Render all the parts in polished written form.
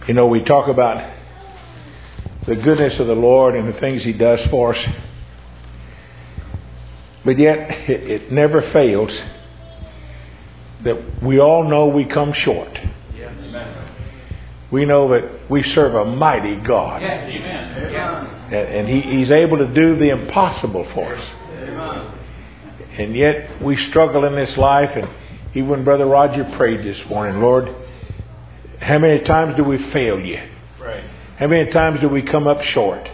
You know, we talk about the goodness of the Lord and the things He does for us. But yet, it never fails that we all know we come short. We know that we serve a mighty God. And He's able to do the impossible for us. And yet, we struggle in this life. And even when Brother Roger prayed this morning, Lord, how many times do we fail You? Right. How many times do we come up short?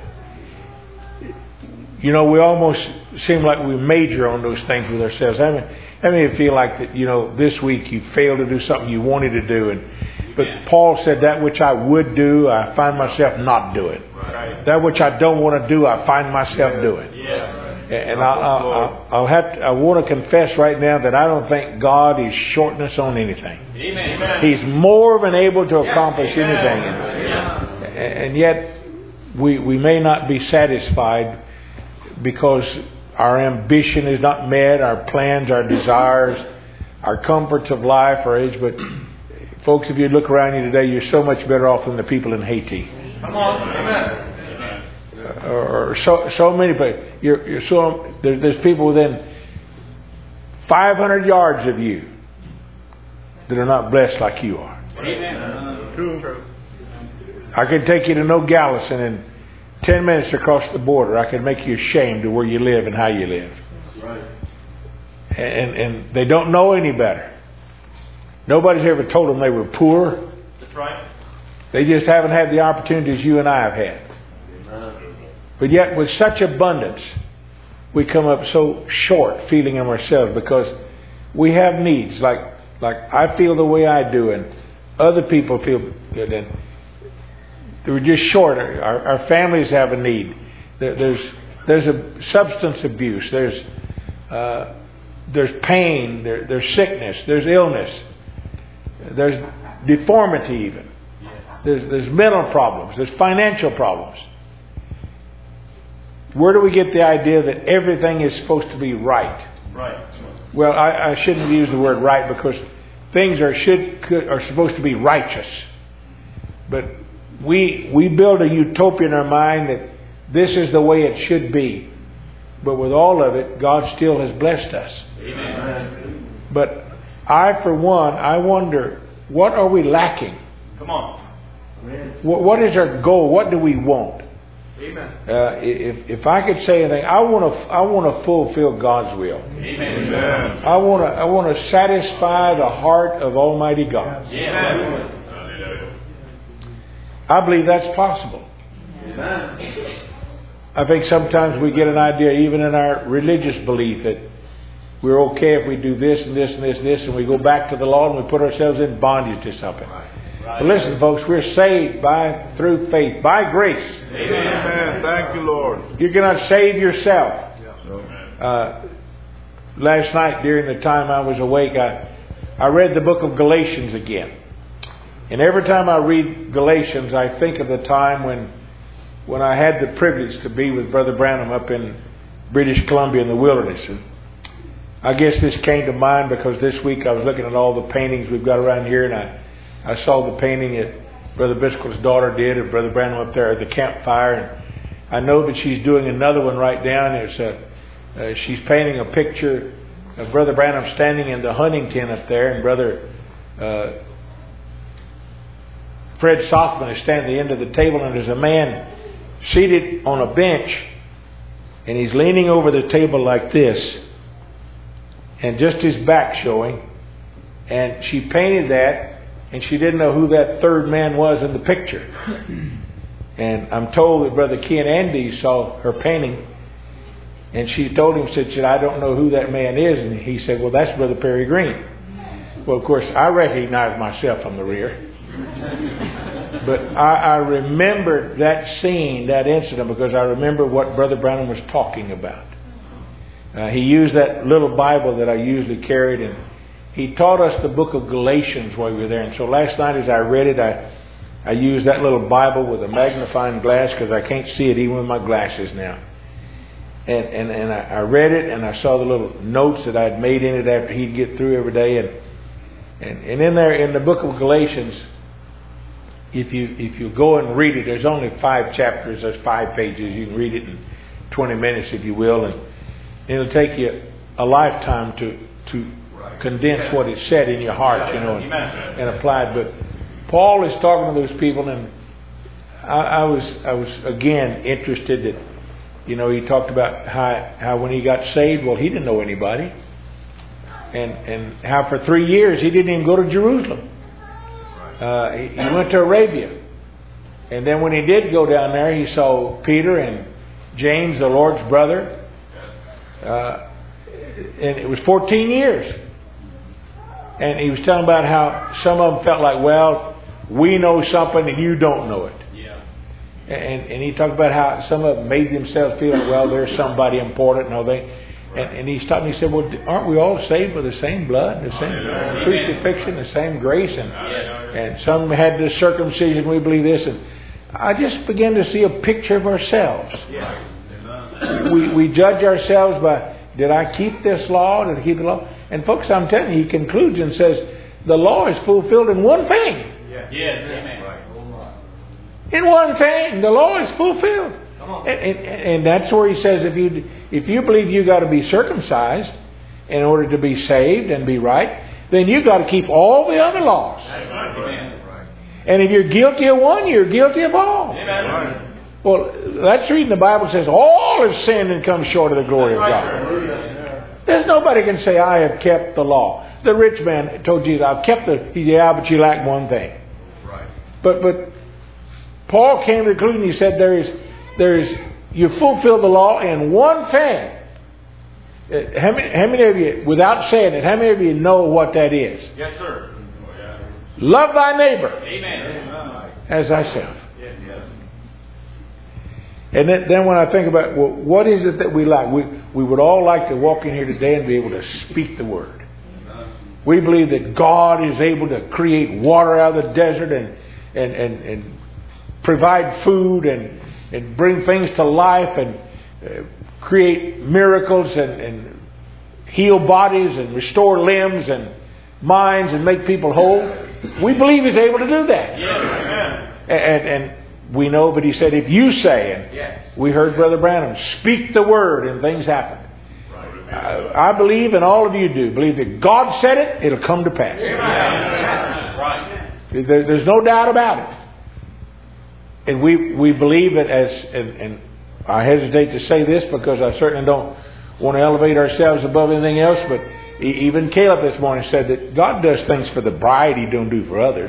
You know, we almost seem like we major on those things with ourselves. How many of you feel like that, you know, this week you failed to do something you wanted to do? But Paul said, that which I would do, I find myself not doing. Right. That which I don't want to do, I find myself doing. Yeah. And I want to confess right now that I don't think God is shorting us on anything. Amen. He's more than able to accomplish anything. And yet, we may not be satisfied because our ambition is not met, our plans, our desires, our comforts of life, our age. But folks, if you look around you today, you're so much better off than the people in Haiti. Come on. Amen. Or so many people. There's people within 500 yards of you that are not blessed like you are. Amen. True. I can take you to Nogales, and in 10 minutes across the border, I can make you ashamed of where you live and how you live. Right. And they don't know any better. Nobody's ever told them they were poor. That's right. They just haven't had the opportunities you and I have had. But yet, with such abundance, we come up so short feeling of ourselves because we have needs. Like I feel the way I do, and other people feel good, and we're just short. Our families have a need. There's a substance abuse. There's pain. There's sickness. There's illness. There's deformity even. There's mental problems. There's financial problems. Where do we get the idea that everything is supposed to be right? Right. Well, I shouldn't use the word right because things are supposed to be righteous. But we build a utopia in our mind that this is the way it should be. But with all of it, God still has blessed us. Amen. But I, for one, I wonder, what are we lacking? Come on. What is our goal? What do we want? Amen. If I could say anything, I want to fulfill God's will. Amen. I want to satisfy the heart of Almighty God. Amen. I believe that's possible. Amen. I think sometimes we get an idea, even in our religious belief, that we're okay if we do this and this and this and this, and we go back to the law and we put ourselves in bondage to something. But listen, folks, we're saved through faith, by grace. Amen. Thank you, Lord. You cannot save yourself. Last night, during the time I was awake, I read the book of Galatians again. And every time I read Galatians, I think of the time when I had the privilege to be with Brother Branham up in British Columbia in the wilderness. And I guess this came to mind because this week I was looking at all the paintings we've got around here, and I saw the painting that Brother Biscoe's daughter did of Brother Branham up there at the campfire. And I know that she's doing another one right now. She's painting a picture of Brother Branham standing in the hunting tent up there, and Brother Fred Sothman is standing at the end of the table, and there's a man seated on a bench, and he's leaning over the table like this, and just his back showing. And she painted that, and she didn't know who that third man was in the picture. And I'm told that Brother Ken Andy saw her painting, and she told him, said, I don't know who that man is. And he said, well, that's Brother Perry Green. Well, of course, I recognize myself from the rear. But I remembered that scene, that incident, because I remember what Brother Branham was talking about. He used that little Bible that I usually carried, and he taught us the book of Galatians while we were there. And so last night as I read it, I used that little Bible with a magnifying glass because I can't see it even with my glasses now. And I read it, and I saw the little notes that I'd made in it after he'd get through every day. And in there, in the book of Galatians, if you go and read it, there's only 5 chapters. There's 5 pages. You can read it in 20 minutes if you will, and it'll take you a lifetime to condense what is said in your heart, you know, and apply it. But Paul is talking to those people, and I was again interested that, you know, he talked about how when he got saved, well, he didn't know anybody, and how for 3 years he didn't even go to Jerusalem. He went to Arabia, and then when he did go down there, he saw Peter and James, the Lord's brother, and it was 14 years. And he was telling about how some of them felt like, well, we know something and you don't know it. Yeah. And he talked about how some of them made themselves feel like, well, there's somebody important. No, they. And he stopped and he said, well, aren't we all saved with the same blood, the same crucifixion, the same grace? And some had the circumcision, we believe this. And I just began to see a picture of ourselves. We judge ourselves by, did I keep this law? Did I keep the law? And folks, I'm telling you, he concludes and says, the law is fulfilled in one thing. Yes, amen. In one thing, the law is fulfilled. And that's where he says, if you believe you got to be circumcised in order to be saved and be right, then you got to keep all the other laws. And if you're guilty of one, you're guilty of all. Amen. Well, that's reading the Bible says all have sinned and come short of the glory of God. There's nobody can say, I have kept the law. The rich man told Jesus, I've kept the... He said, yeah, but you lack one thing. Right. But Paul came to the conclusion, he said, you fulfill the law in one thing. How many of you, without saying it, how many of you know what that is? Yes, sir. Love thy neighbor. Amen. As thyself. And then when I think about, well, what is it that we like? We would all like to walk in here today and be able to speak the word. We believe that God is able to create water out of the desert and provide food and bring things to life and create miracles and heal bodies and restore limbs and minds and make people whole. We believe He's able to do that. And we know, but he said, if you say, and we heard Brother Branham, speak the word and things happen. I believe, and all of you do, believe that God said it, it'll come to pass. There's no doubt about it. And we believe that and I hesitate to say this because I certainly don't want to elevate ourselves above anything else, but even Caleb this morning said that God does things for the bride He don't do for others.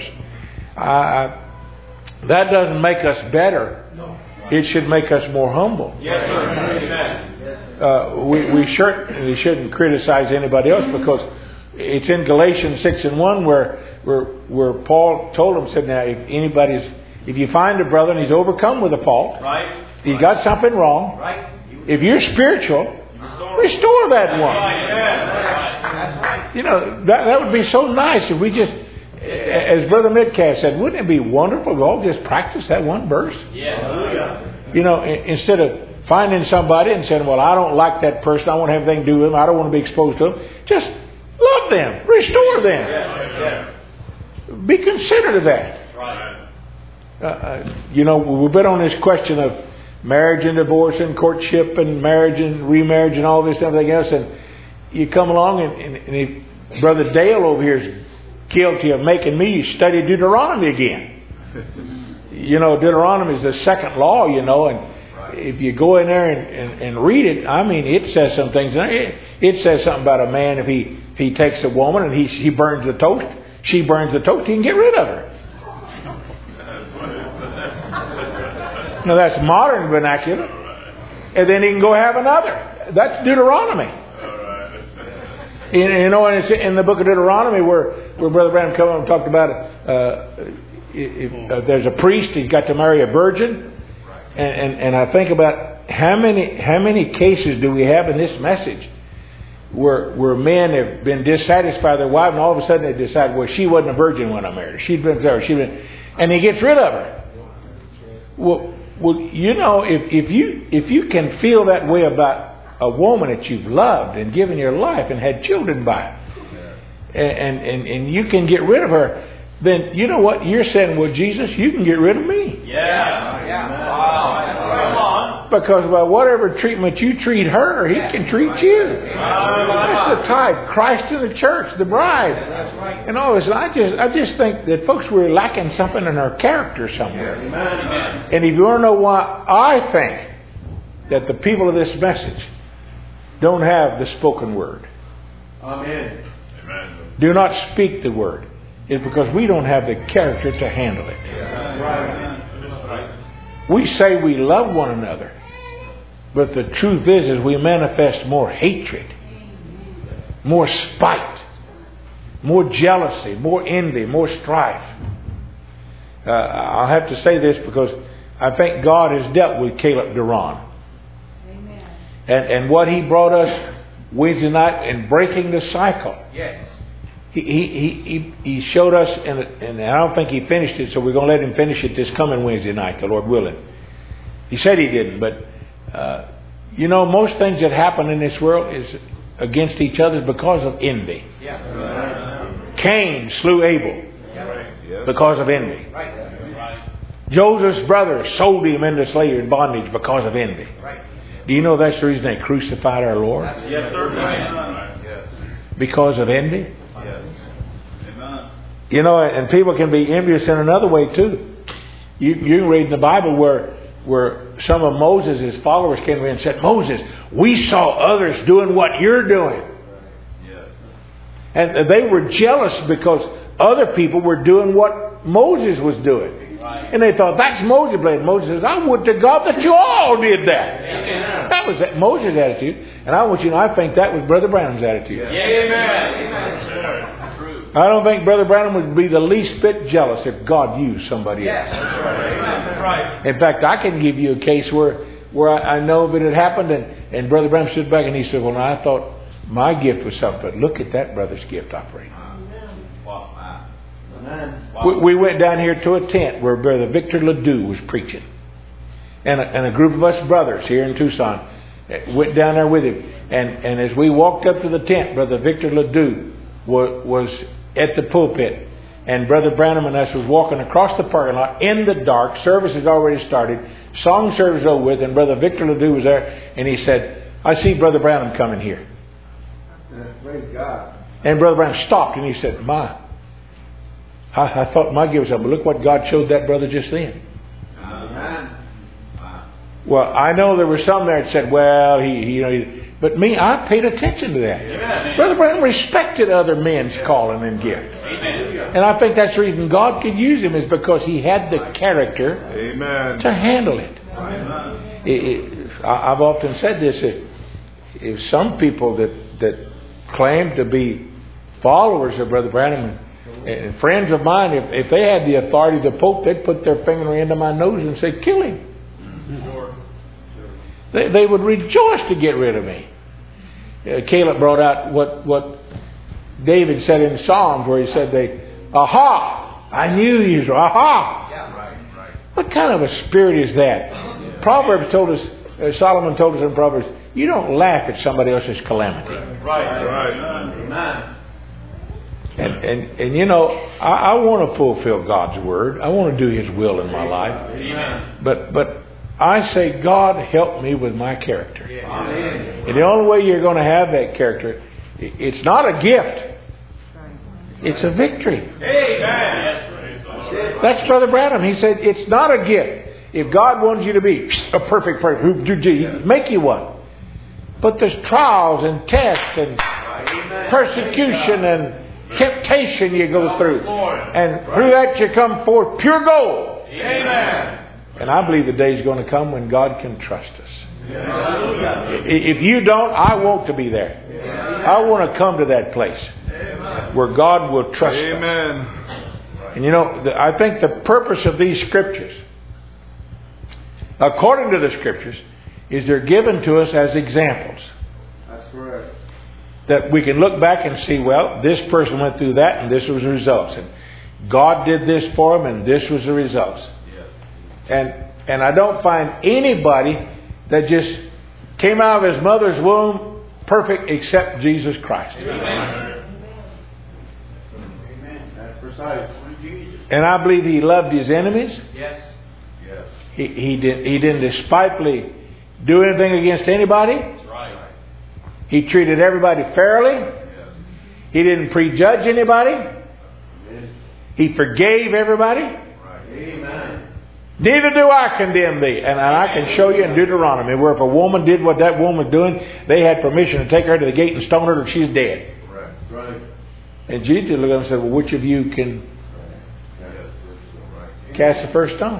That doesn't make us better. It should make us more humble. Yes, sir. We certainly shouldn't criticize anybody else because it's in Galatians 6:1 where Paul told them, said, now if you find a brother and he's overcome with a fault, he's got something wrong, if you're spiritual, restore that one. You know, that would be so nice if we just, as Brother Midcast said, wouldn't it be wonderful if we all just practice that one verse? Yeah. You know, instead of finding somebody and saying, well, I don't like that person, I won't have anything to do with them, I don't want to be exposed to them. Just love them, restore them. Be considerate of that. You know, we've been on this question of marriage and divorce and courtship and marriage and remarriage and all this and everything else, and you come along and if Brother Dale over here is guilty of making me study Deuteronomy again. You know, Deuteronomy is the second law, you know, and if you go in there and read it, I mean, it says some things. It says something about a man if he takes a woman and he burns the toast, she burns the toast, he can get rid of her. Now that's modern vernacular. And then he can go have another. That's Deuteronomy. You know, and it's in the book of Deuteronomy where Brother Branham come up and talked about if there's a priest, he's got to marry a virgin. And I think about how many cases do we have in this message where men have been dissatisfied with their wife and all of a sudden they decide, well, she wasn't a virgin when I married her. She'd been there. And he gets rid of her. Well, you know, if you can feel that way about a woman that you've loved and given your life and had children by, and you can get rid of her, then you know what? You're saying, well, Jesus, you can get rid of me. Wow. Because by whatever treatment you treat her, He can treat you. That's the type. Christ in the church, the bride. And all this. I just think that folks, we're lacking something in our character somewhere. And if you want to know why I think that the people of this message don't have the spoken word. Amen. Do not speak the word. It's because we don't have the character to handle it. We say we love one another, but the truth is we manifest more hatred, more spite, more jealousy, more envy, more strife. I'll have to say this because I think God has dealt with Caleb Duran. And what he brought us Wednesday night in breaking the cycle. Yes. He showed us, and I don't think he finished it, so we're going to let him finish it this coming Wednesday night, the Lord willing. He said he didn't, but most things that happen in this world is against each other because of envy. Yeah. Cain slew Abel because of envy. Right. Joseph's brothers sold him into slavery and bondage because of envy. Right. Do you know that's the reason they crucified our Lord? Yes, sir. Because of envy? Yes. And people can be envious in another way too. You can read in the Bible where some of Moses' followers came in and said, Moses, we saw others doing what you're doing. Yes. And they were jealous because other people were doing what Moses was doing. Right. And they thought, that's Moses' blame. Moses says, I would to God that you all did that. Amen. That was Moses' attitude. And I want you to know, I think that was Brother Branham's attitude. Amen. I don't think Brother Branham would be the least bit jealous if God used somebody else. Right. In fact, I can give you a case where I know that it happened, and Brother Branham stood back and he said, well, now, I thought my gift was something, but look at that brother's gift operating. Wow. We went down here to a tent where Brother Victor Ledoux was preaching. And a group of us brothers here in Tucson went down there with him. And as we walked up to the tent, Brother Victor Ledoux was at the pulpit. And Brother Branham and us was walking across the parking lot in the dark. Service had already started. Song service over with. And Brother Victor Ledoux was there. And he said, I see Brother Branham coming here. Praise God. And Brother Branham stopped and he said, I thought my gift was up. But look what God showed that brother just then. Amen. Well, I know there were some there that said, well, but me, I paid attention to that. Amen. Brother Branham respected other men's calling and gift. Amen. And I think that's the reason God could use him, is because he had the character to handle it. I've often said this, if some people that claim to be followers of Brother Branham and friends of mine, if they had the authority of the Pope, they'd put their finger into my nose and say, kill him. They would rejoice to get rid of me. Caleb brought out what David said in Psalms, where he said, aha, I knew you. Aha. Yeah, right. What kind of a spirit is that? Proverbs told us, Solomon told us in Proverbs, you don't laugh at somebody else's calamity. Right. Amen. And I want to fulfill God's word. I want to do His will in my life. Amen. But I say, God, help me with my character. Amen. And the only way you're going to have that character, it's not a gift. It's a victory. Amen. That's Brother Branham. He said, it's not a gift. If God wants you to be a perfect person, He'd make you one. But there's trials and tests and persecution and temptation you go through. And through that you come forth pure gold. Amen. And I believe the day is going to come when God can trust us. If you don't, I want to be there. I want to come to that place where God will trust us. And I think the purpose of these scriptures, according to the scriptures, is they're given to us as examples. That's correct. That we can look back and see, well, this person went through that and this was the results. And God did this for them and this was the results. And I don't find anybody that just came out of his mother's womb perfect except Jesus Christ. Amen. That's precise. And I believe He loved His enemies. Yes. Yes. He didn't despitefully do anything against anybody. That's right. He treated everybody fairly. Yes. He didn't prejudge anybody. Amen. He forgave everybody. Right. Amen. Neither do I condemn thee. And I can show you in Deuteronomy where if a woman did what that woman was doing, they had permission to take her to the gate and stone her till she's dead. Right. Right. And Jesus looked at him and said, well, which of you can cast the first stone?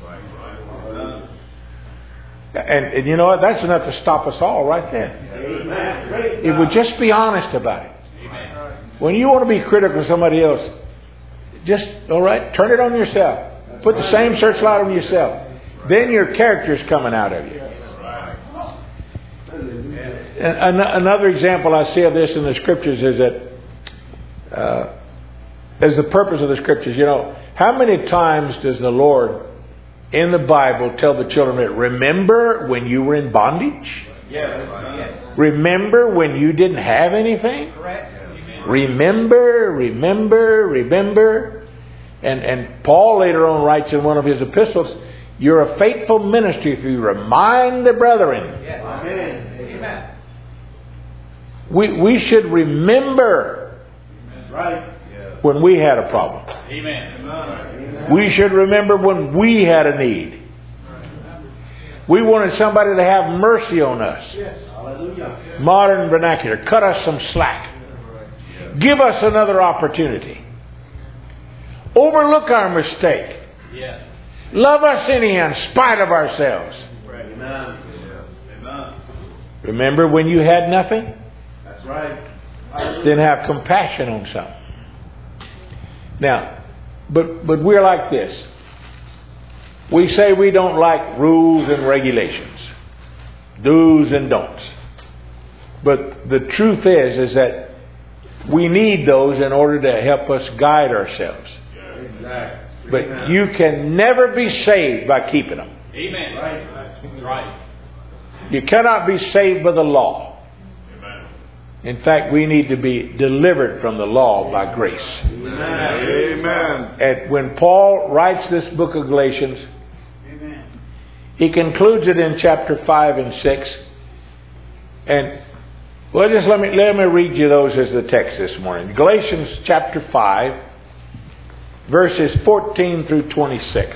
And you know what? That's enough to stop us all right there. Amen. If we just be honest about it. Amen. When you want to be critical of somebody else, just, all right, turn it on yourself. Put the same searchlight on yourself. Then your character is coming out of you. And another example I see of this in the Scriptures is that as the purpose of the Scriptures, you know, how many times does the Lord in the Bible tell the children that remember when you were in bondage? Yes. Remember when you didn't have anything? Correct. Remember. And Paul later on writes in one of his epistles, you're a faithful ministry if you remind the brethren. Yes. Amen. We should remember when we had a problem. Amen. We should remember when we had a need. We wanted somebody to have mercy on us. Hallelujah. Modern vernacular. Cut us some slack. Give us another opportunity. Overlook our mistake. Yes. Love us anyhow in spite of ourselves. Amen. Amen. Remember when you had nothing? That's right. Then have compassion on some. Now, but we're like this. We say we don't like rules and regulations. Do's and don'ts. But the truth is that we need those in order to help us guide ourselves. Exactly. But you can never be saved by keeping them. Amen. Right. You cannot be saved by the law. Amen. In fact, we need to be delivered from the law by grace. Amen. And when Paul writes this book of Galatians, he concludes it in chapter 5 and 6. And well, just let me read you those as the text this morning. Galatians chapter 5, verses 14 through 26.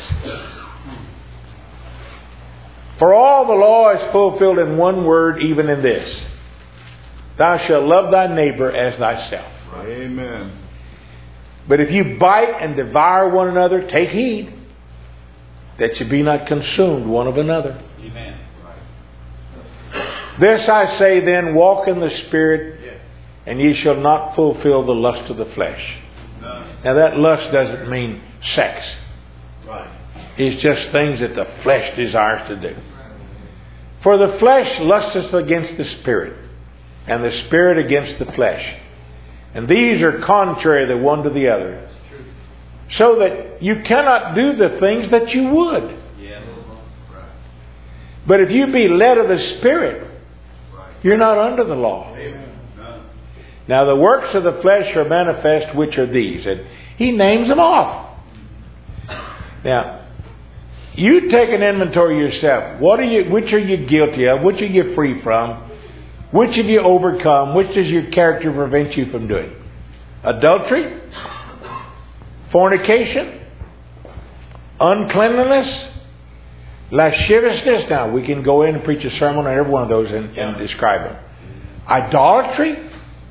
For all the law is fulfilled in one word, even in this: thou shalt love thy neighbor as thyself. Amen. But if you bite and devour one another, take heed that you be not consumed one of another. Amen. This I say then, walk in the Spirit, and ye shall not fulfill the lust of the flesh. No. Now that lust doesn't mean sex. Right. It's just things that the flesh desires to do. For the flesh lusteth against the Spirit, and the Spirit against the flesh. And these are contrary the one to the other. So that you cannot do the things that you would. Yes. But if you be led of the Spirit, you're not under the law. Now the works of the flesh are manifest, which are these. And he names them off. Now, you take an inventory yourself. Which are you guilty of? Which are you free from? Which have you overcome? Which does your character prevent you from doing? Adultery? Fornication? Uncleanliness? Lasciviousness? Now, we can go in and preach a sermon on every one of those and describe them. Idolatry?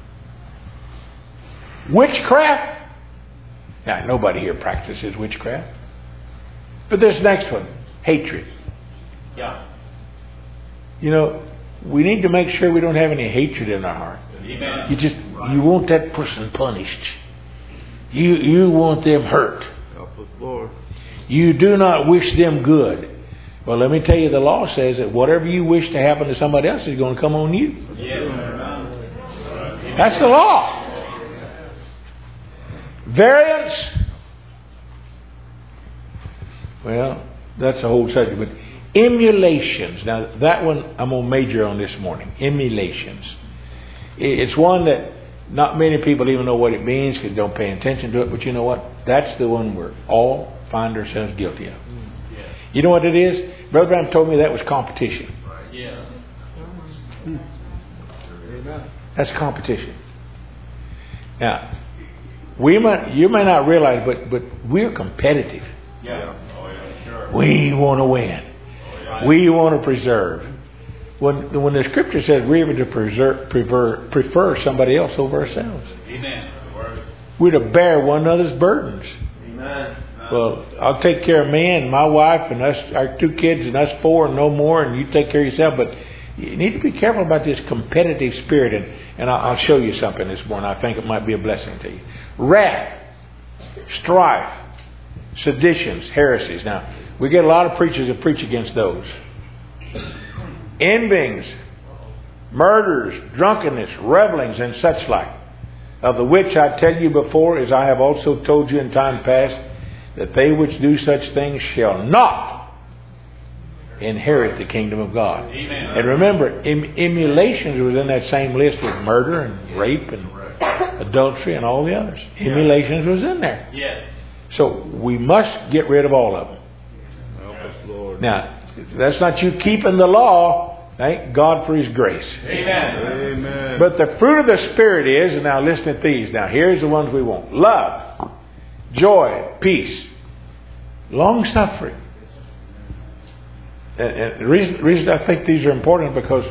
Witchcraft? Now, nobody here practices witchcraft. But this next one, hatred. Yeah. You know, we need to make sure we don't have any hatred in our heart. Amen. You want that person punished. You want them hurt. Help us, Lord. You do not wish them good. Well, let me tell you, the law says that whatever you wish to happen to somebody else is going to come on you. Yes. That's the law. Variance. Well, that's a whole subject. But emulations. Now, that one I'm going to major on this morning. Emulations. It's one that Not many people even know what it means because they don't pay attention to it. But you know what? That's the one we all find ourselves guilty of. Yes. You know what it is? Brother Branham told me that was competition. Yes. That's competition. Now, you may not realize, but we're competitive. Yeah. Oh, yeah, sure. We want to win. Oh, yeah. We want to preserve. When the Scripture says we're to prefer somebody else over ourselves, Amen. we're to bear one another's burdens. Amen. Well, I'll take care of me and my wife and us, our 2 kids and us 4 and no more, and you take care of yourself. But you need to be careful about this competitive spirit, and I'll show you something this morning. I think it might be a blessing to you. Wrath, strife, seditions, heresies. Now, we get a lot of preachers that preach against those. Envyings, murders, drunkenness, revelings, and such like, of the which I tell you before, as I have also told you in time past, that they which do such things shall not inherit the kingdom of God. Amen. And remember, emulations was in that same list with murder and rape and adultery and all the others. Emulations was in there. Yes. So we must get rid of all of them. Help us, Lord. Now, that's not you keeping the law. Thank God for His grace. Amen. Amen. But the fruit of the Spirit is, and now listen to these. Now here's the ones we want. Love, joy, peace, long suffering. And the reason I think these are important is because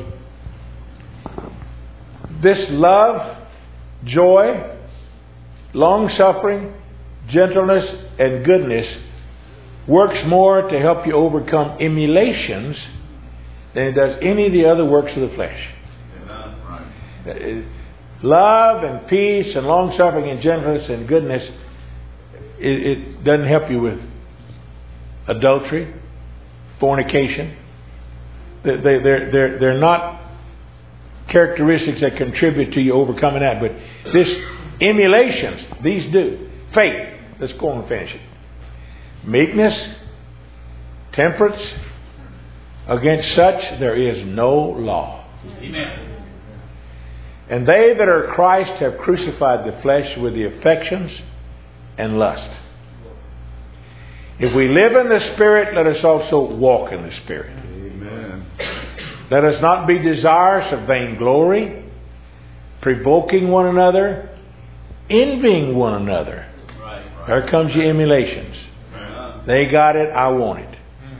this love, joy, long suffering, gentleness, and goodness works more to help you overcome emulations than it does any of the other works of the flesh. Right. Love and peace and long suffering and gentleness and goodness, it doesn't help you with adultery, fornication. They're not characteristics that contribute to you overcoming that. But this emulations, these do. Faith. Let's go on and finish it. Meekness, temperance. Against such there is no law. Amen. And they that are Christ have crucified the flesh with the affections and lust. If we live in the Spirit, let us also walk in the Spirit. Amen. Let us not be desirous of vainglory, provoking one another, envying one another. Right. There comes your emulations. They got it, I want it.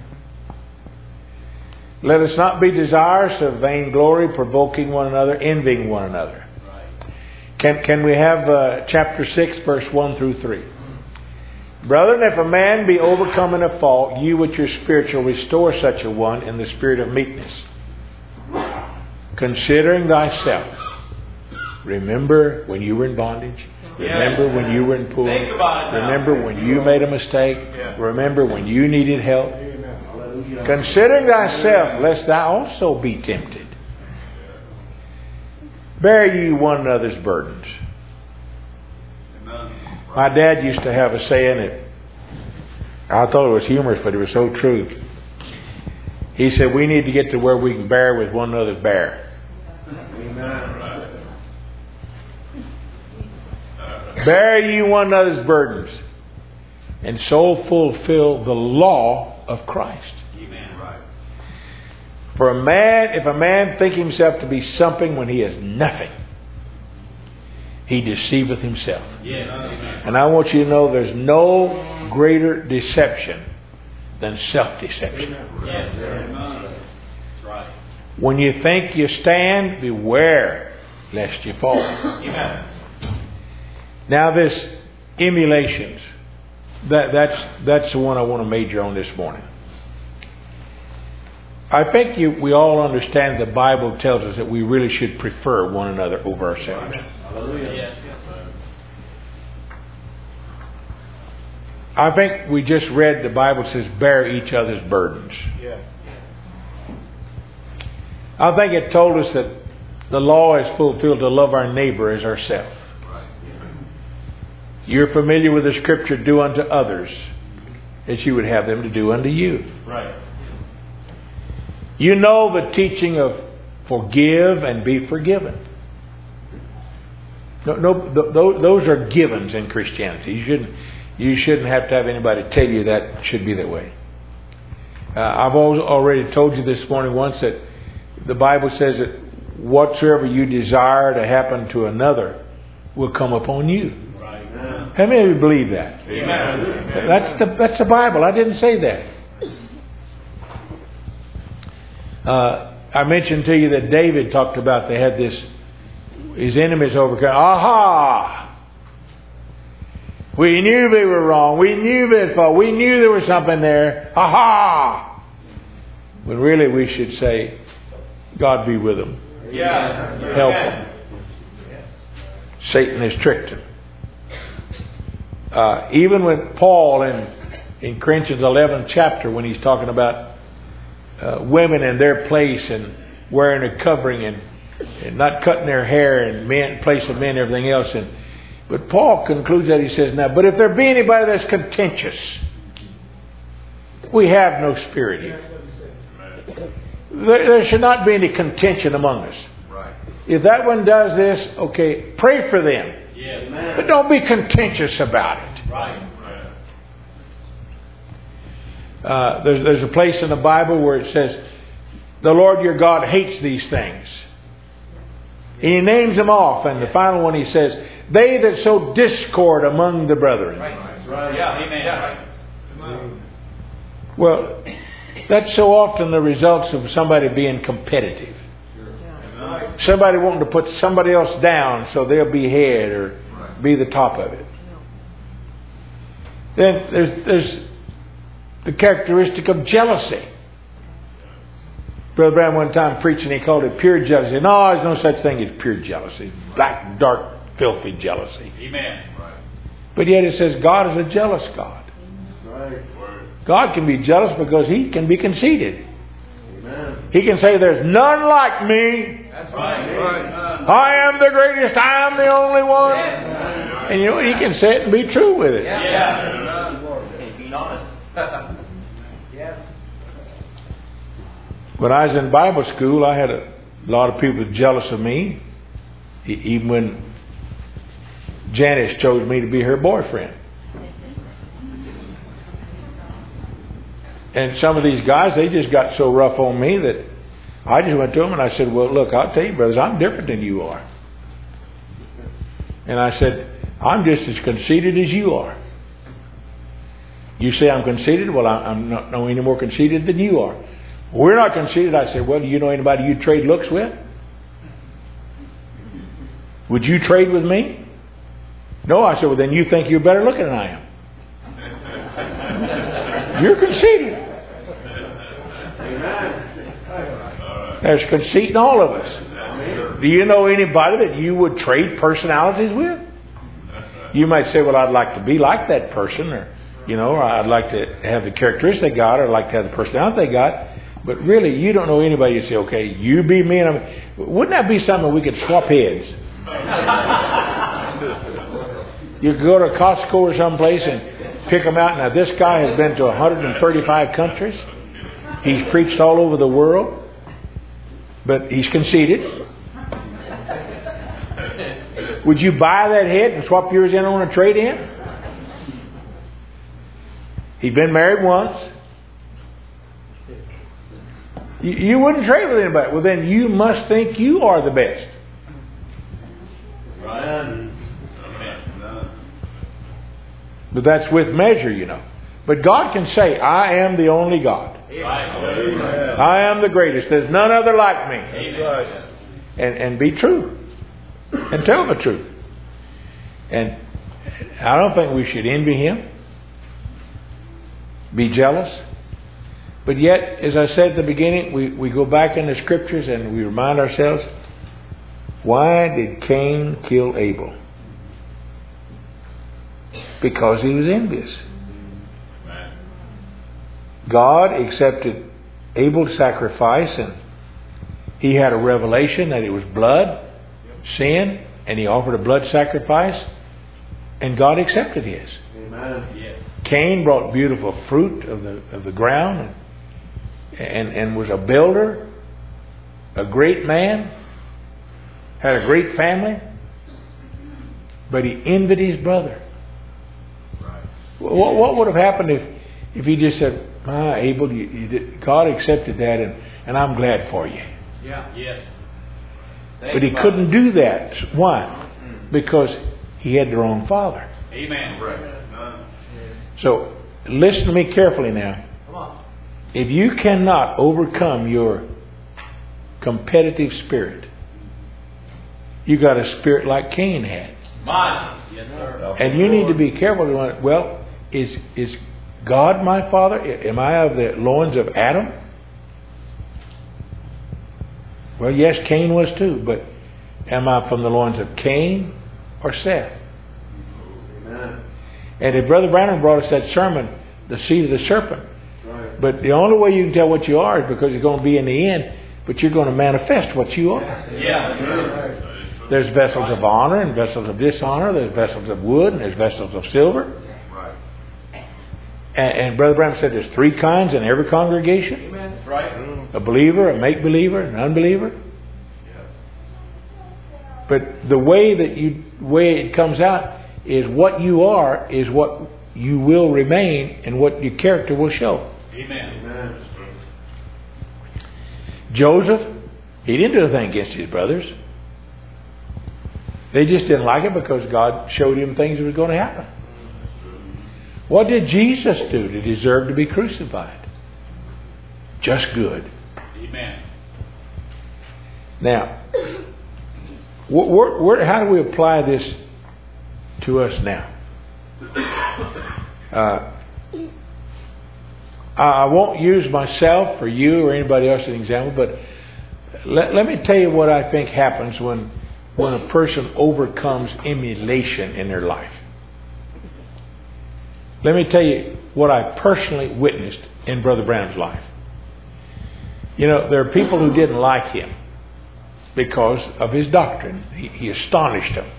Let us not be desirous of vainglory, provoking one another, envying one another. Right. Can we have chapter 6, verse 1 through 3? Brethren, if a man be overcome in a fault, you which are spiritual, restore such a one in the spirit of meekness, considering thyself. Remember when you were in bondage. Remember when you were in poor. Remember when you made a mistake. Remember when you needed help. Considering thyself, lest thou also be tempted. Bear ye one another's burdens. My dad used to have a saying that I thought it was humorous, but it was so true. He said, we need to get to where we can bear with one another's bear. Bear ye one another's burdens, and so fulfill the law of Christ. For if a man think himself to be something when he is nothing, he deceiveth himself. Yes. And I want you to know there's no greater deception than self-deception. Yes. Right. When you think you stand, beware lest you fall. Amen. Now this emulations, that's the one I want to major on this morning. I think we all understand the Bible tells us that we really should prefer one another over ourselves. Hallelujah. Yes. I think we just read the Bible says bear each other's burdens. Yeah. I think it told us that the law is fulfilled to love our neighbor as ourselves. You're familiar with the scripture, do unto others as you would have them to do unto you. Right. You know the teaching of forgive and be forgiven. Those are givens in Christianity. You shouldn't have to have anybody tell you that it should be that way. I've already told you this morning once that the Bible says that whatsoever you desire to happen to another will come upon you. Right. How many of you believe that? Amen. That's the Bible. I didn't say that. I mentioned to you that David talked about they had his enemies overcome. Aha! We knew they were wrong. We knew they fault. We knew there was something there. Aha! When really we should say, God be with them. Yeah. Help them. Satan has tricked them. Even when Paul in Corinthians 11th chapter, when he's talking about women in their place and wearing a covering and not cutting their hair and place of men and everything else. But Paul concludes that he says, now, but if there be anybody that's contentious, we have no spirit here. There should not be any contention among us. Right. If that one does this, okay, pray for them. Yes. But don't be contentious about it. Right. There's a place in the Bible where it says, the Lord your God hates these things. And He names them off. And the final one He says, they that sow discord among the brethren. Right. Yeah. Amen. Well, that's so often the results of somebody being competitive. Somebody wanting to put somebody else down so they'll be head or be the top of it. Then there's the characteristic of jealousy. Brother Brown one time preaching, he called it pure jealousy. No, there's no such thing as pure jealousy. Black, dark, filthy jealousy. Amen. But yet it says God is a jealous God. God can be jealous because He can be conceited. Amen. He can say there's none like me. That's right. I am the greatest. I am the only one. Yes. And you know what? He can say it and be true with it. Yeah. Being honest. Yes. When I was in Bible school, I had a lot of people jealous of me. Even when Janice chose me to be her boyfriend. And some of these guys, they just got so rough on me that I just went to them and I said, well, look, I'll tell you, brothers, I'm different than you are. And I said, I'm just as conceited as you are. You say I'm conceited? Well, I'm not no any more conceited than you are. We're not conceited. I said, well, do you know anybody you trade looks with? Would you trade with me? No. I said, well, then you think you're better looking than I am. You're conceited. There's conceit in all of us. Do you know anybody that you would trade personalities with? You might say, well, I'd like to be like that person, or, or I'd like to have the characteristics they got, or I'd like to have the personality they got. But really, you don't know anybody. You say, okay, you be me, and wouldn't that be something we could swap heads? You could go to Costco or someplace and pick them out. Now, this guy has been to 135 countries. He's preached all over the world. But he's conceited. Would you buy that head and swap yours in on a trade-in? He's been married once. You wouldn't trade with anybody. Well, then you must think you are the best. Right. But that's with measure, But God can say, I am the only God. Right. I am the greatest. There's none other like me. Amen. And be true. And tell the truth. And I don't think we should envy Him. Be jealous. But yet, as I said at the beginning, we go back in the Scriptures and we remind ourselves, why did Cain kill Abel? Because he was envious. God accepted Abel's sacrifice, and he had a revelation that it was blood, sin, and he offered a blood sacrifice, and God accepted his. Amen. Yes. Cain brought beautiful fruit of the ground, and was a builder, a great man, had a great family. But he envied his brother. Right. What would have happened if he just said, Abel, God accepted that, and I'm glad for you. Yeah. Yes. But he couldn't do that. Why? Because he had the wrong father. Amen. Right. So listen to me carefully now. Come on. If you cannot overcome your competitive spirit, you got a spirit like Cain had. Mine. Yes, sir. And you need to be careful. Well, is God my father? Am I of the loins of Adam? Well, yes, Cain was too. But am I from the loins of Cain or Seth? Amen. And if Brother Branham brought us that sermon, the seed of the serpent. Right. But the only way you can tell what you are is because you're going to be in the end. But you're going to manifest what you are. Yeah. There's vessels of honor and vessels of dishonor. There's vessels of wood and there's vessels of silver. Right. And Brother Branham said there's 3 kinds in every congregation. Amen. That's right. A believer, a make-believer, an unbeliever. But the way it comes out is what you are is what you will remain and what your character will show. Amen. Joseph, he didn't do anything against his brothers. They just didn't like it because God showed him things that were going to happen. What did Jesus do to deserve to be crucified? Just good. Amen. Now, how do we apply this to us now? I won't use myself or you or anybody else as an example, but let me tell you what I think happens when a person overcomes emulation in their life. Let me tell you what I personally witnessed in Brother Branham's life. You know, there are people who didn't like him because of his doctrine. He astonished them.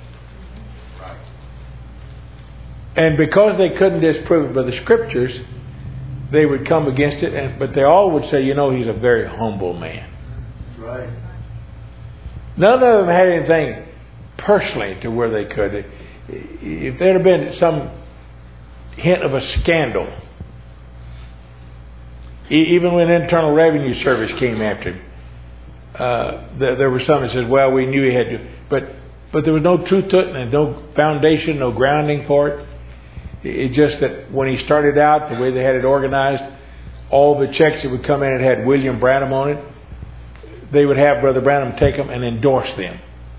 And because they couldn't disprove it by the Scriptures, they would come against it. But they all would say, he's a very humble man. Right. None of them had anything personally to where they could. If there had been some hint of a scandal, even when Internal Revenue Service came after him, there was some that said, well, we knew he had to. But there was no truth to it and no foundation, no grounding for it. It's just that when he started out, the way they had it organized, all the checks that would come in, it had William Branham on it. They would have Brother Branham take them and endorse them.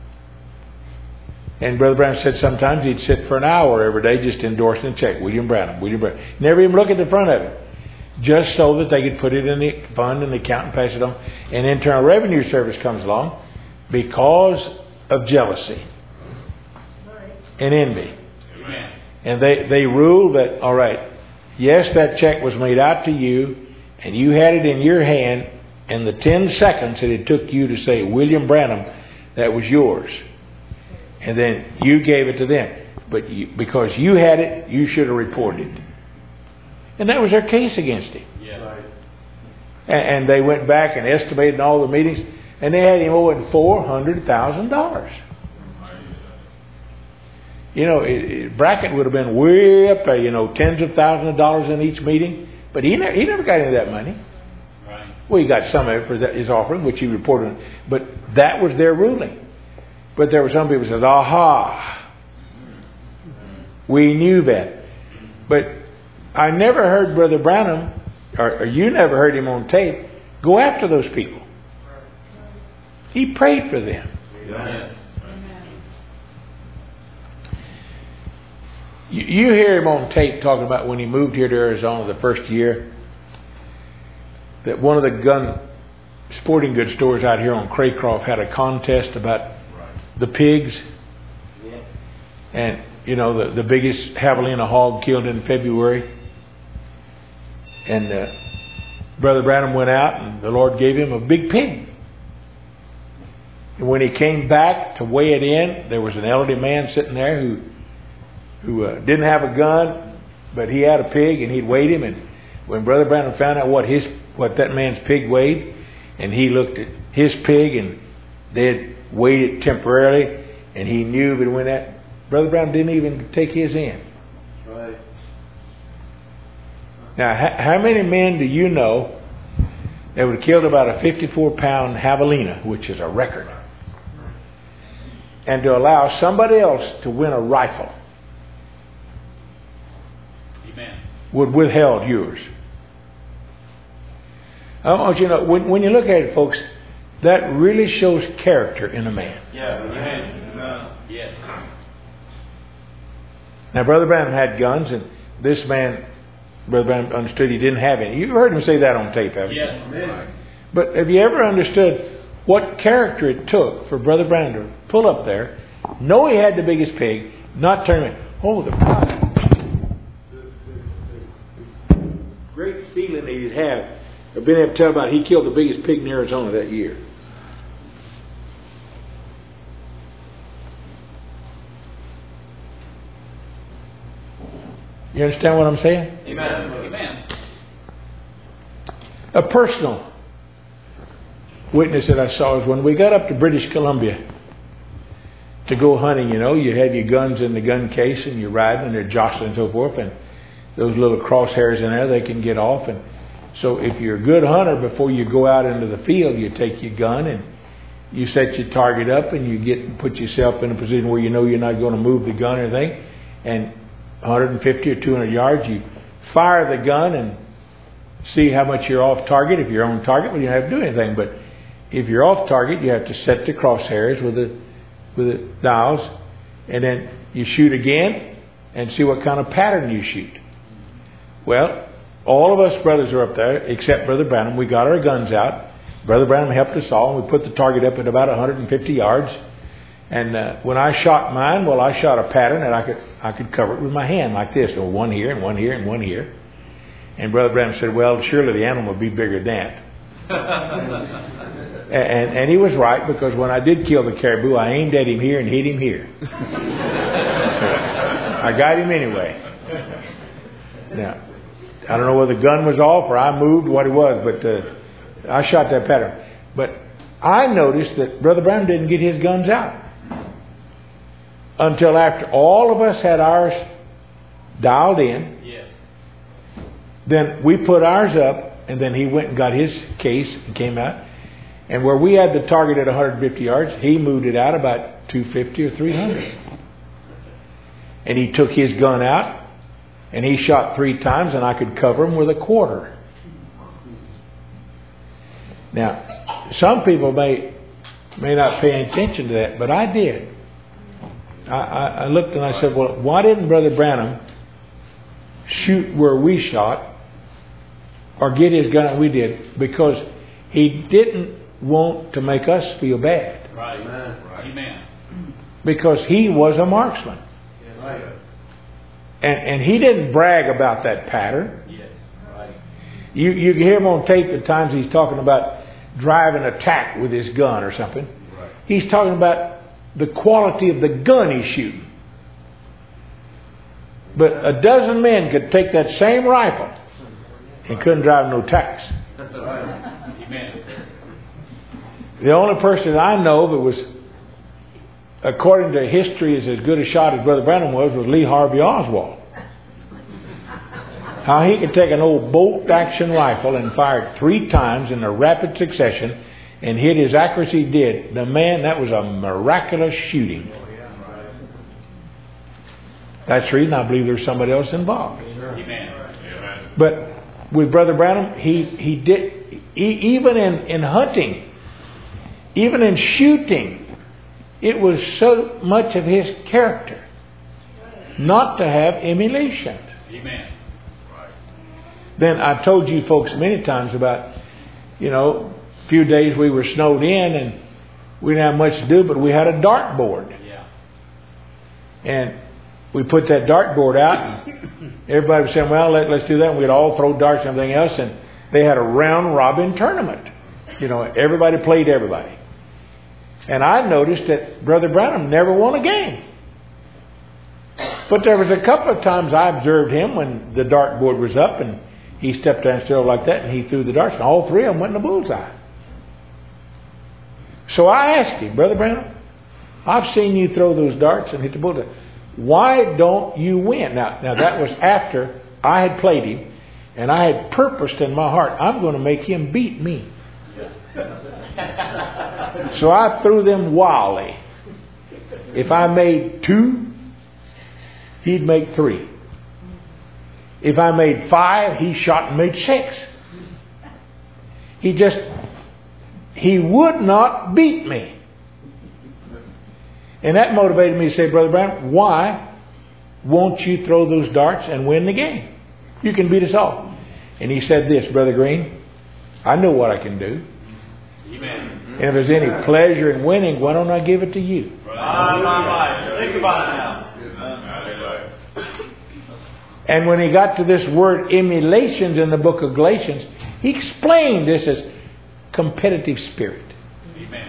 And Brother Branham said sometimes he'd sit for an hour every day just endorsing a check. William Branham, William Branham. Never even look at the front of it. Just so that they could put it in the fund and the account and pass it on. And Internal Revenue Service comes along because of jealousy and envy. Amen. And they ruled that, all right, yes, that check was made out to you and you had it in your hand, and the 10 seconds that it took you to say William Branham, that was yours. And then you gave it to them. But because you had it, you should have reported it. And that was their case against him. Yeah. Right. And they went back and estimated in all the meetings, and they had him owing $400,000. Brackett would have been way up there, tens of thousands of dollars in each meeting. But he never got any of that money. Right. Well, he got some of it for his offering, which he reported. But that was their ruling. But there were some people who said, aha, we knew that. But I never heard Brother Branham, or you never heard him on tape, go after those people. He prayed for them. Yes. You hear him on tape talking about when he moved here to Arizona the first year, that one of the sporting goods stores out here on Craycroft had a contest about the pigs. Yeah. And, the biggest javelina hog killed in February. And Brother Branham went out and the Lord gave him a big pig. And when he came back to weigh it in, there was an elderly man sitting there who didn't have a gun, but he had a pig, and he'd weighed him. And when Brother Branham found out what that man's pig weighed, and he looked at his pig, and they had weighed it temporarily, and he knew that when Brother Brown didn't even take his in. Right. Now, how many men do you know that would have killed about a 54-pound javelina, which is a record, and to allow somebody else to win a rifle Amen. would withheld yours? I want you to know, when you look at it, folks, that really shows character in a man. Yeah. Amen. Yes. Now, Brother Branham had guns, and this man, Brother Branham, understood he didn't have any. You've heard him say that on tape, haven't you? Yes. But have you ever understood what character it took for Brother Branham to pull up there, know he had the biggest pig, not turn around? Oh, the great feeling that he'd have of being able to tell about he killed the biggest pig in Arizona that year. You understand what I'm saying? Amen. Amen. A personal witness that I saw is when we got up to British Columbia to go hunting. You know, you have your guns in the gun case and you're riding and they're jostling and so forth, and those little crosshairs in there, they can get off. And so if you're a good hunter, before you go out into the field, you take your gun and you set your target up and you put yourself in a position where you know you're not going to move the gun or anything, and 150 or 200 yards, you fire the gun and see how much you're off target. If you're on target, well, you don't have to do anything. But if you're off target, you have to set the crosshairs with the dials, and then you shoot again and see what kind of pattern you shoot. Well, all of us brothers are up there, except Brother Branham. We got our guns out. Brother Branham helped us all, and we put the target up at about 150 yards. And when I shot mine, well, I shot a pattern that I could cover it with my hand like this. Well, one here and one here and one here. And Brother Branham said, well, surely the animal will be bigger than that. and he was right, because when I did kill the caribou, I aimed at him here and hit him here. So I got him anyway. Now, I don't know whether the gun was off or I moved, what it was, but I shot that pattern. But I noticed that Brother Branham didn't get his guns out until after all of us had ours dialed in. Yes. Then we put ours up, and then he went and got his case and came out. And where we had the target at 150 yards, he moved it out about 250 or 300. And he took his gun out, and he shot 3 times, and I could cover him with a quarter. Now, some people may not pay any attention to that, but I did. I looked and I said, well, why didn't Brother Branham shoot where we shot or get his gun that we did? Because he didn't want to make us feel bad. Right. Amen. Because he was a marksman. Yes. Right. And he didn't brag about that pattern. Yes. Right. You hear him on tape at times he's talking about driving an attack with his gun or something. Right. He's talking about the quality of the gun he's shooting. But a dozen men could take that same rifle and couldn't drive no tanks. Amen. The only person I know that was, according to history, is as good a shot as Brother Branham was Lee Harvey Oswald. How he could take an old bolt-action rifle and fire it 3 times in a rapid succession and hit his accuracy did. The man, that was a miraculous shooting. That's the reason I believe there's somebody else involved. Amen. But with Brother Branham, he did, even in hunting, even in shooting, it was so much of his character not to have emulation. Amen. Then I told you folks many times about, a few days we were snowed in and we didn't have much to do, but we had a dartboard. Yeah. And we put that dartboard out, and everybody was saying, well, let's do that. And we'd all throw darts and everything else. And they had a round robin tournament. Everybody played everybody. And I noticed that Brother Branham never won a game. But there was a couple of times I observed him when the dartboard was up and he stepped down still like that and he threw the darts, and all 3 of them went in the bullseye. So I asked him, Brother Branham, I've seen you throw those darts and hit the bullseye. why don't you win? Now that was after I had played him, and I had purposed in my heart, I'm going to make him beat me. So I threw them wildly. If I made 2, he'd make 3. If I made 5, he shot and made 6. He would not beat me. And that motivated me to say, Brother Brown, why won't you throw those darts and win the game? You can beat us all. And he said this, Brother Green, I know what I can do. Amen. And if there's any pleasure in winning, why don't I give it to you? Think about it now. And when he got to this word emulations in the book of Galatians, he explained this as competitive spirit. Amen.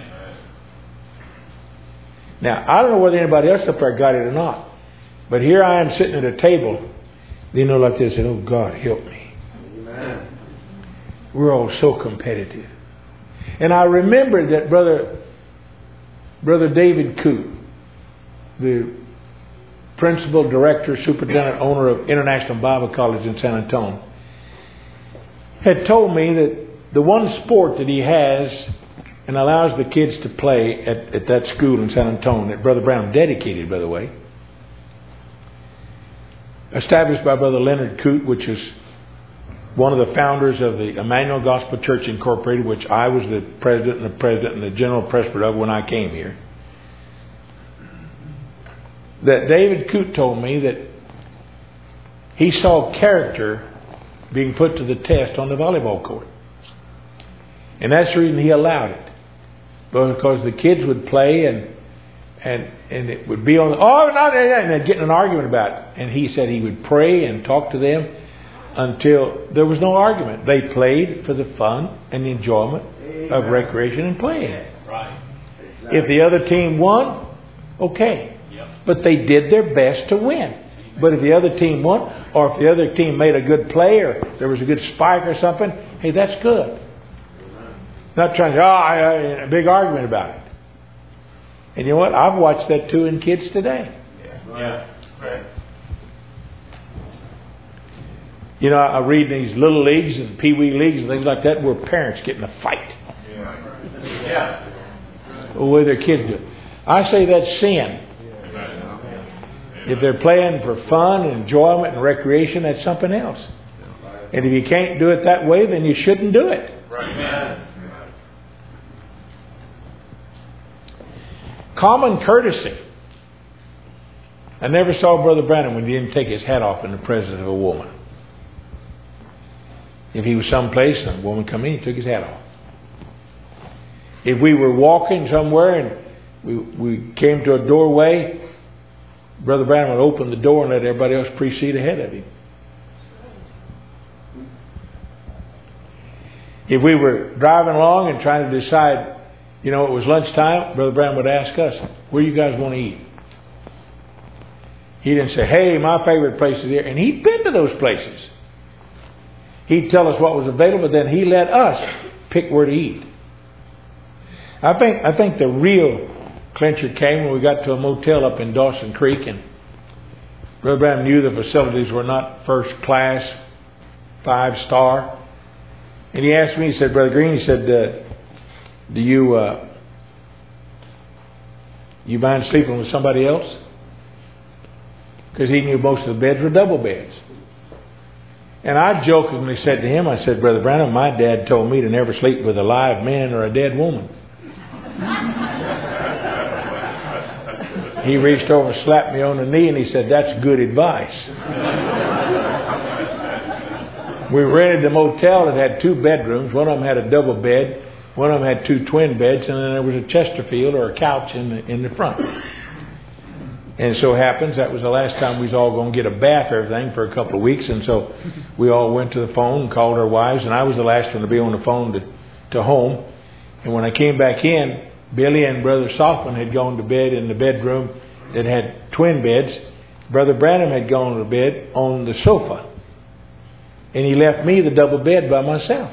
Now, I don't know whether anybody else up there got it or not, but here I am sitting at a table, like this, and oh God, help me. Amen. We're all so competitive. And I remembered that Brother David Coote, the principal director, superintendent, owner of International Bible College in San Antonio, had told me that the one sport that he has and allows the kids to play at that school in San Antonio, that Brother Brown dedicated, by the way, established by Brother Leonard Coote, which is one of the founders of the Emmanuel Gospel Church Incorporated, which I was the president and the general presbyter of when I came here. That David Coote told me that he saw character being put to the test on the volleyball court. And that's the reason he allowed it. Because the kids would play and it would be on the, and they'd get in an argument about it. And he said he would pray and talk to them until there was no argument. They played for the fun and the enjoyment of recreation and playing. Right. If the other team won, okay. Yep. But they did their best to win. But if the other team won, or if the other team made a good play, or there was a good spike or something, hey, that's good. Not trying to a big argument about it. And you know what? I've watched that too in kids today. Yeah. Right. You know, I read these little leagues and pee-wee leagues and things like that where parents get in a fight. Yeah. The way their kids do it. I say that's sin. If they're playing for fun and enjoyment and recreation, that's something else. And if you can't do it that way, then you shouldn't do it. Right. Common courtesy. I never saw Brother Branham when he didn't take his hat off in the presence of a woman. If he was someplace and a woman come in, he took his hat off. If we were walking somewhere and we came to a doorway, Brother Branham would open the door and let everybody else precede ahead of him. If we were driving along and trying to decide, it was lunchtime, Brother Branham would ask us, where you guys want to eat? He didn't say, hey, my favorite place is here. And he'd been to those places. He'd tell us what was available, then he let us pick where to eat. I think the real clincher came when we got to a motel up in Dawson Creek, and Brother Branham knew the facilities were not first class, 5-star. And he asked me, he said, Brother Green, he said, do you mind sleeping with somebody else? Because he knew most of the beds were double beds. And I jokingly said to him, I said, Brother Branham, my dad told me to never sleep with a live man or a dead woman. He reached over, slapped me on the knee, and he said, that's good advice. We rented the motel that had 2 bedrooms. One of them had a double bed. One of them had 2 twin beds, and then there was a Chesterfield or a couch in the front. And so happens that was the last time we was all going to get a bath or everything for a couple of weeks. And so we all went to the phone and called our wives. And I was the last one to be on the phone to home. And when I came back in, Billy and Brother Softman had gone to bed in the bedroom that had twin beds. Brother Branham had gone to bed on the sofa. And he left me the double bed by myself.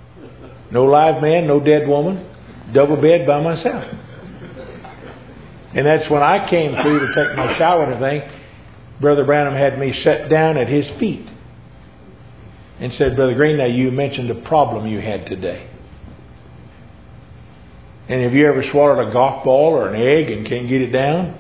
No live man, no dead woman. Double bed by myself. And that's when I came through to take my shower and everything. Brother Branham had me set down at his feet and said, Brother Green, now you mentioned a problem you had today. And have you ever swallowed a golf ball or an egg and can't get it down?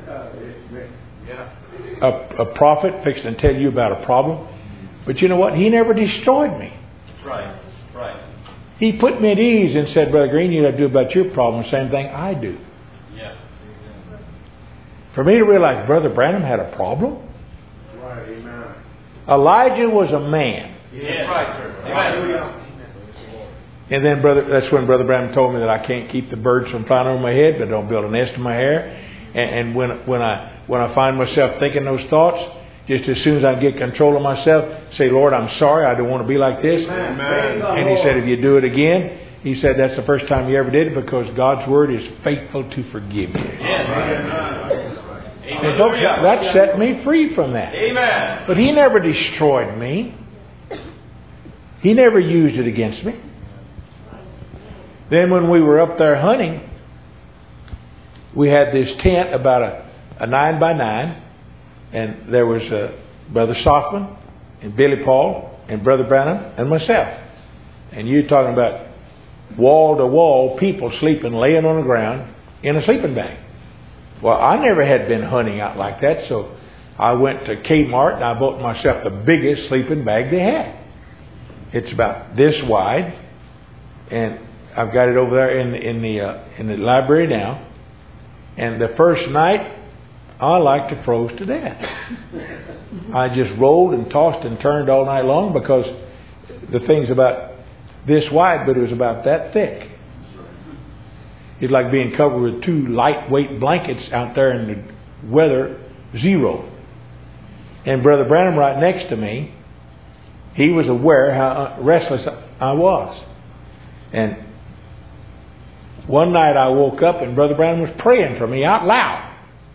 A prophet fixing to tell you about a problem. But you know what? He never destroyed me. Right. Right. He put me at ease and said, Brother Green, you have to do about your problem the same thing I do. Yeah. For me to realize Brother Branham had a problem. Right, amen. Elijah was a man. Yes. Right, sir. Amen. And then that's when Brother Branham told me that I can't keep the birds from flying over my head, but don't build a nest in my hair. And when I find myself thinking those thoughts, just as soon as I get control of myself, say, Lord, I'm sorry, I don't want to be like this. Amen. And he said, if you do it again, he said that's the first time you ever did it, because God's word is faithful to forgive you. Yes. And folks, that set me free from that. Amen. But he never destroyed me. He never used it against me. Then when we were up there hunting, we had this tent about a 9x9, and there was Brother Softman and Billy Paul and Brother Branham and myself. And you're talking about wall-to-wall people sleeping, laying on the ground in a sleeping bag. Well, I never had been hunting out like that, so I went to Kmart and I bought myself the biggest sleeping bag they had. It's about this wide, and I've got it over there in the library now. And the first night, I like to froze to death. I just rolled and tossed and turned all night long, because the thing's about this wide, but it was about that thick. It's like being covered with two lightweight blankets out there in the weather, 0. And Brother Branham right next to me, he was aware how restless I was. And one night I woke up and Brother Branham was praying for me out loud.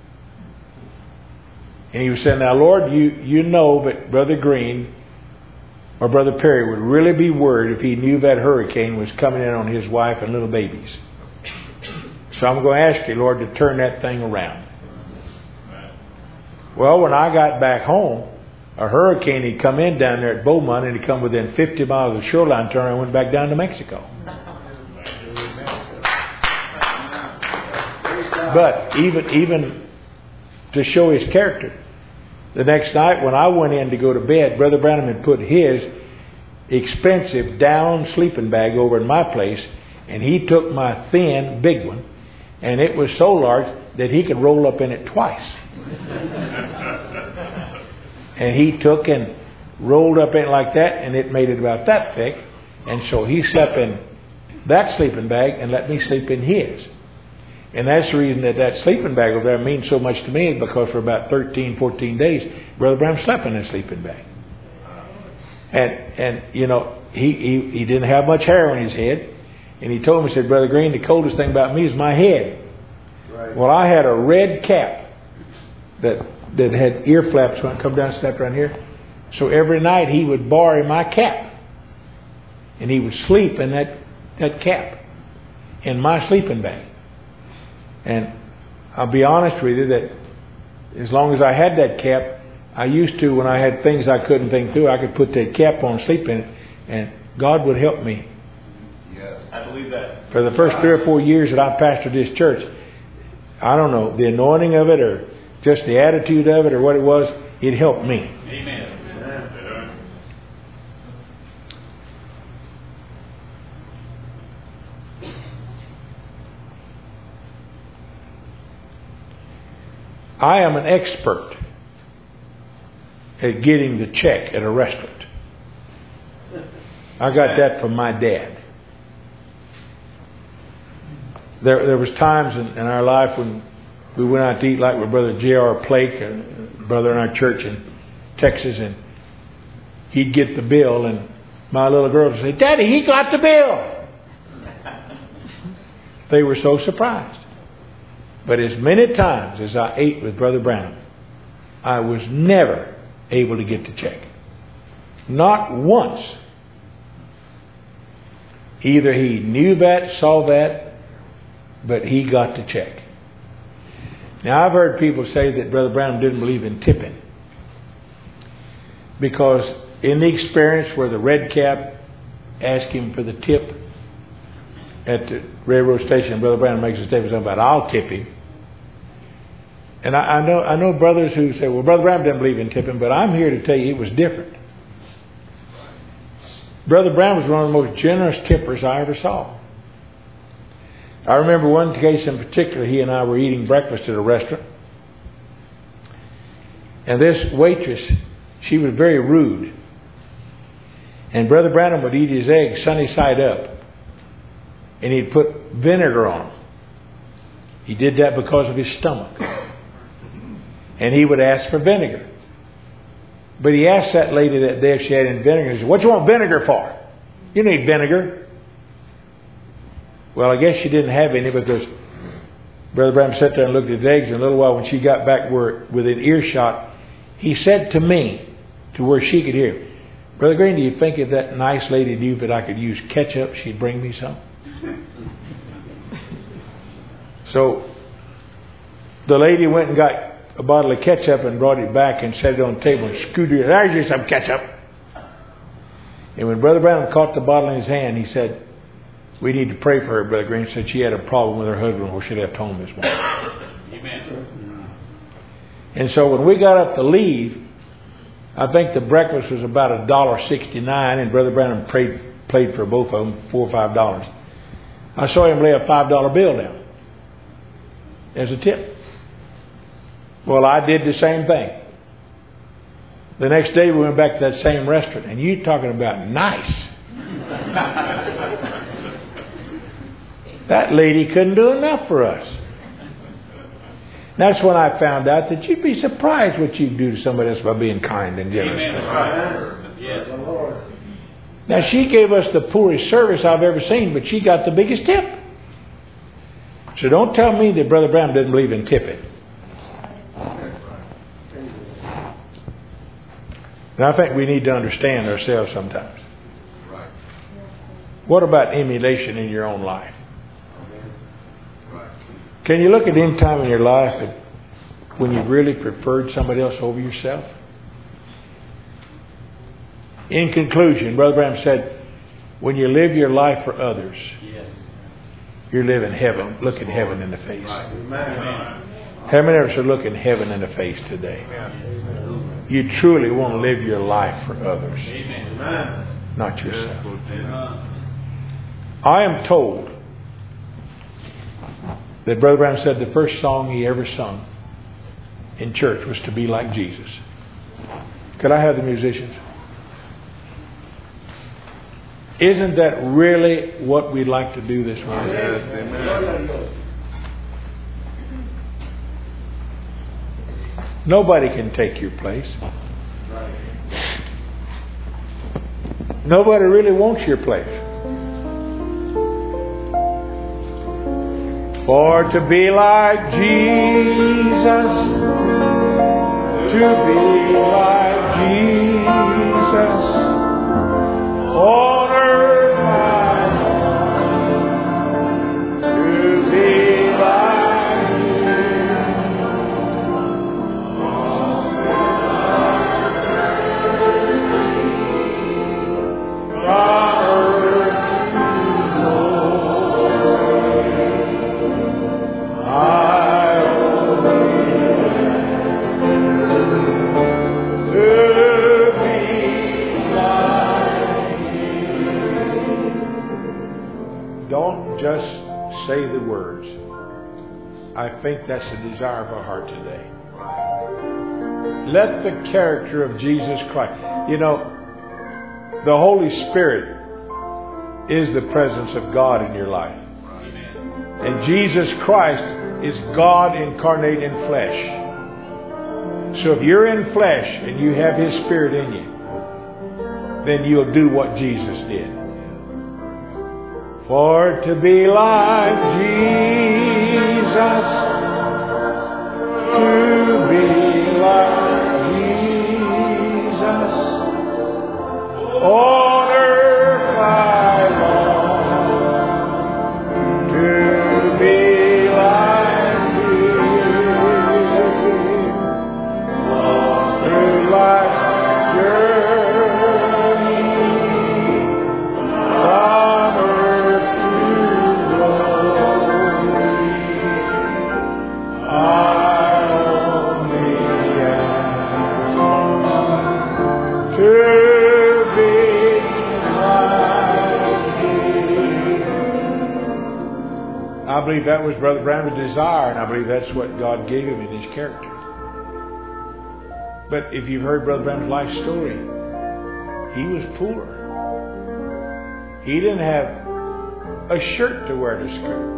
And he was saying, now Lord, you know that Brother Green or Brother Perry would really be worried if he knew that hurricane was coming in on his wife and little babies. So I'm going to ask you, Lord, to turn that thing around. Well, when I got back home, a hurricane had come in down there at Beaumont, and he come within 50 miles of the shoreline turn, and went back down to Mexico. But even to show his character, the next night when I went in to go to bed, Brother Branham had put his expensive down sleeping bag over in my place, and he took my thin big one, and it was so large that he could roll up in it twice. And he took and rolled up in it like that, and it made it about that thick. And so he slept in that sleeping bag and let me sleep in his. And that's the reason that sleeping bag over there means so much to me, is because for about 13, 14 days, Brother Branham slept in that sleeping bag. And you know, he didn't have much hair on his head. And he told me, he said, Brother Green, the coldest thing about me is my head. Right. Well, I had a red cap that had ear flaps when it come down, snapped around here. So every night he would borrow my cap, and he would sleep in that cap in my sleeping bag. And I'll be honest with you that as long as I had that cap, I used to, when I had things I couldn't think through, I could put that cap on, sleep in it, and God would help me. Yes. I believe that. For the first 3 or 4 years that I pastored this church, I don't know, the anointing of it or just the attitude of it or what it was, it helped me. Amen. I am an expert at getting the check at a restaurant. I got that from my dad. There was times in our life when we went out to eat, like with Brother J.R. Plake, a brother in our church in Texas, and he'd get the bill, and my little girl would say, Daddy, he got the bill. They were so surprised. But as many times as I ate with Brother Branham, I was never able to get the check. Not once. Either he knew that, saw that, but he got the check. Now, I've heard people say that Brother Branham didn't believe in tipping. Because in the experience where the red cap asked him for the tip at the railroad station, Brother Branham makes a statement about, I'll tip him. And I know brothers who say, well, Brother Branham didn't believe in tipping, but I'm here to tell you it was different. Brother Branham was one of the most generous tippers I ever saw. I remember one case in particular, he and I were eating breakfast at a restaurant. And this waitress, she was very rude. And Brother Branham would eat his eggs sunny side up. And he'd put vinegar on them. He did that because of his stomach. And he would ask for vinegar. But he asked that lady that day if she had any vinegar. He said, what do you want vinegar for? You need vinegar. Well, I guess she didn't have any because Brother Branham sat there and looked at his eggs. And a little while when she got back within earshot, he said to me, to where she could hear, Brother Green, do you think if that nice lady knew that I could use ketchup, she'd bring me some? So the lady went and got a bottle of ketchup and brought it back and set it on the table and scooted it. There's you some ketchup. And when Brother Branham caught the bottle in his hand, he said, we need to pray for her. Brother Green said she had a problem with her husband when she left home this morning. Amen. And so when we got up to leave, I think the breakfast was about $1.69, and Brother Branham played for both of them $4 or $5. I saw him lay a $5 bill down as a tip. Well, I did the same thing. The next day we went back to that same restaurant, and you're talking about nice. That lady couldn't do enough for us. That's when I found out that you'd be surprised what you do to somebody else by being kind and generous. Amen. Yes. Now, she gave us the poorest service I've ever seen, but she got the biggest tip. So don't tell me that Brother Branham didn't believe in tipping. And I think we need to understand ourselves sometimes. What about emulation in your own life? Can you look at any time in your life when you really preferred somebody else over yourself? In conclusion, Brother Branham said, when you live your life for others, you're living heaven, looking heaven in the face. How many of us are looking heaven in the face today? You truly want to live your life for others, not yourself. I am told that Brother Branham said the first song he ever sung in church was to be like Jesus. Could I have the musicians? Isn't that really what we'd like to do this morning? Yes, amen. Nobody can take your place. Nobody really wants your place. For to be like Jesus, to be like Jesus, on earth I long, to be like Him. On earth just say the words. I think that's the desire of our heart today. Let the character of Jesus Christ. You know, the Holy Spirit is the presence of God in your life. And Jesus Christ is God incarnate in flesh. So if you're in flesh and you have His Spirit in you, then you'll do what Jesus did. For to be like Jesus, to be like Jesus, on earth I long, to be like Him. I believe that was Brother Branham's desire, and I believe that's what God gave him in his character. But if you've heard Brother Branham's life story, he was poor. He didn't have a shirt to wear to school.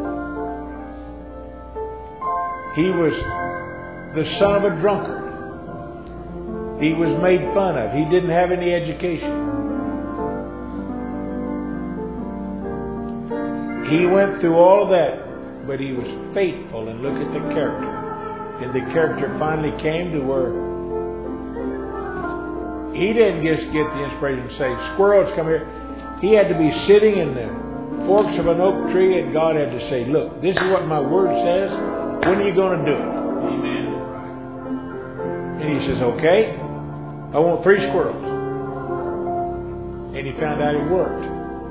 He was the son of a drunkard. He was made fun of. He didn't have any education. He went through all of that, but he was faithful. And look at the character. And the character finally came to where he didn't just get the inspiration to say, squirrels, come here. He had to be sitting in the forks of an oak tree, and God had to say, look, this is what my word says. When are you going to do it? Amen. And he says, okay, I want 3 squirrels. And he found out it worked.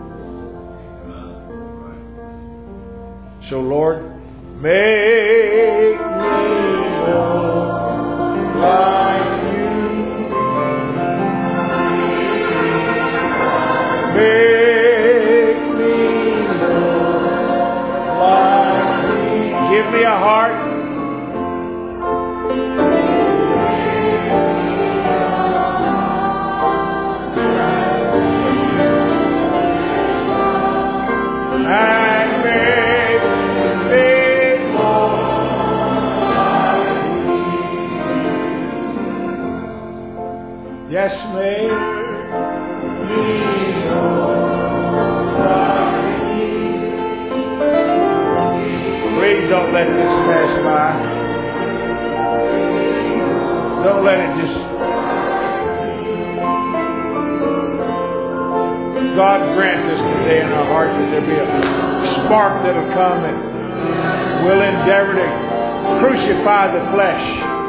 So, Lord, make me more like you. Make me more like you. Give me a heart. And make me more like you. Yes, make me more like you. Please don't let this pass by. Don't let it just... God grant us today in our hearts that there be a spark that'll come and we'll endeavor to crucify the flesh.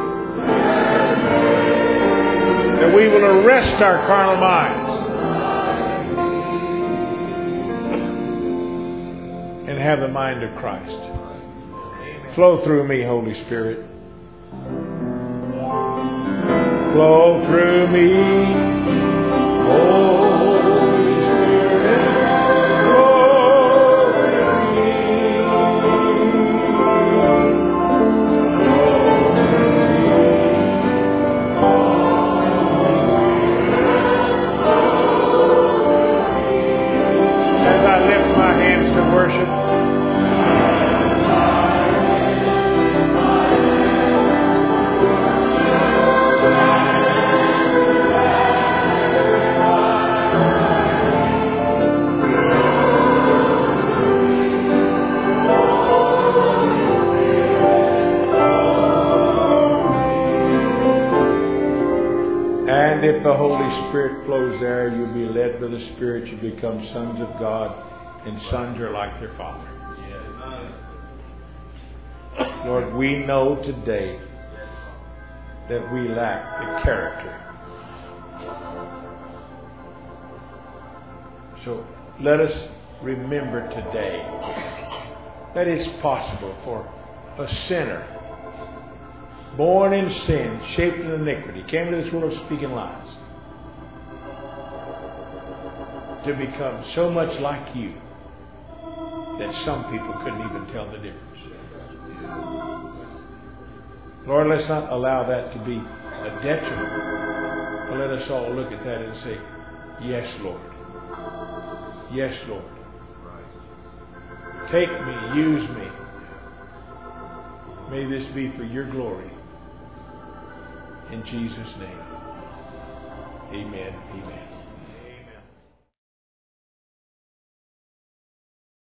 That we will arrest our carnal minds and have the mind of Christ. Flow through me, Holy Spirit. Flow through me, Holy Spirit. Flow through me. As I lift my hands to worship, and if the Holy Spirit flows there, you'll be led by the Spirit. You become sons of God, and sons are like their Father. Lord, we know today that we lack the character. So let us remember today that it's possible for a sinner born in sin, shaped in iniquity, came into this world speaking lies, to become so much like you that some people couldn't even tell the difference. Lord, let's not allow that to be a detriment, but let us all look at that and say, yes, Lord. Yes, Lord. Take me, use me. May this be for your glory. In Jesus' name. Amen. Amen.